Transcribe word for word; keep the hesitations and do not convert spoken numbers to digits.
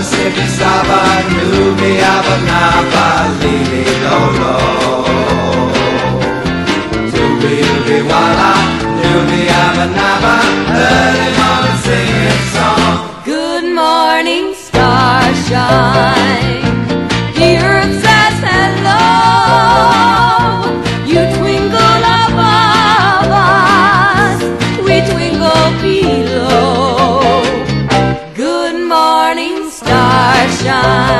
Mississippi Saba, Nubi Abanaba, Lili Lolo. Tubi Ubi Walla, Nubi Abanaba, early morning singing song. Good morning, starshine. The earth says hello. You twinkle above us, we twinkle below. Good morning, starshine.